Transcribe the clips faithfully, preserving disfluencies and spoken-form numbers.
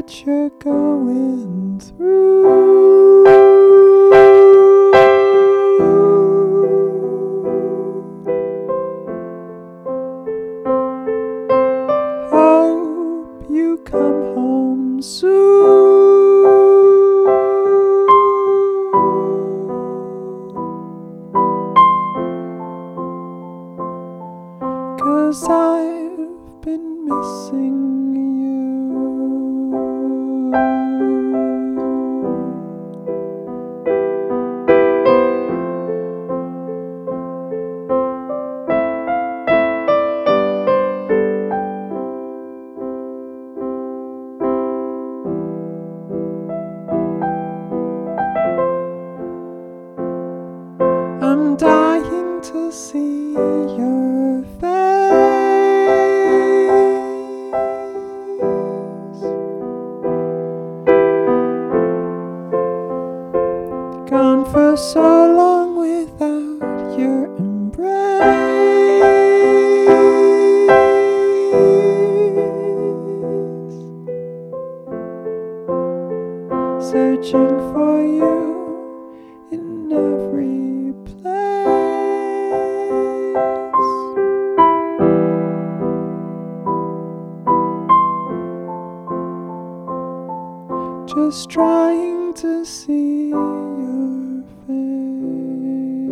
what you're going through. Hope you come home soon, 'cause I've been missing you. I'm dying to see your face. Gone for so long without your embrace. Searching for you in every place, just trying to see your face.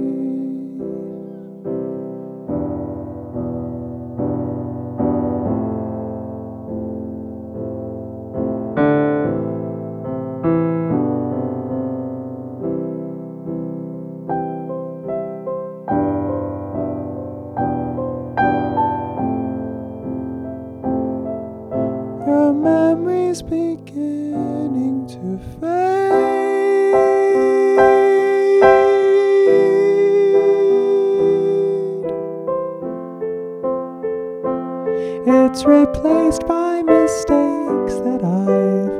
Your memory's beginning to fade. It's replaced by mistakes that I've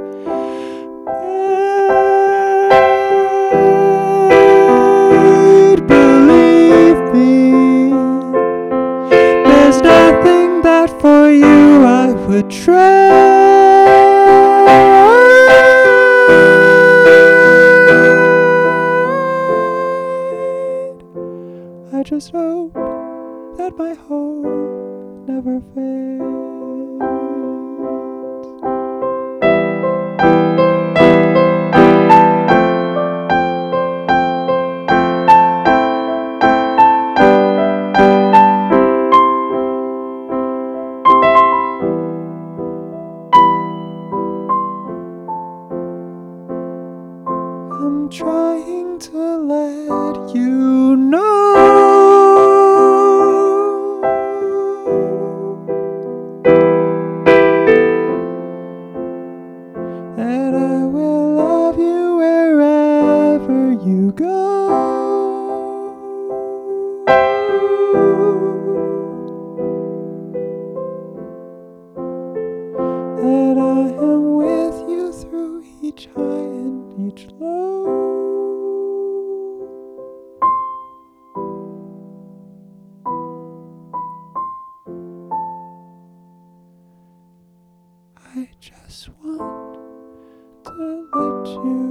made. Believe me, there's nothing that for you I would trade. I just hope that my hope never fades. I'm trying to let you know that I will love you wherever you go. That I am with you through each high and each low. I just want to let you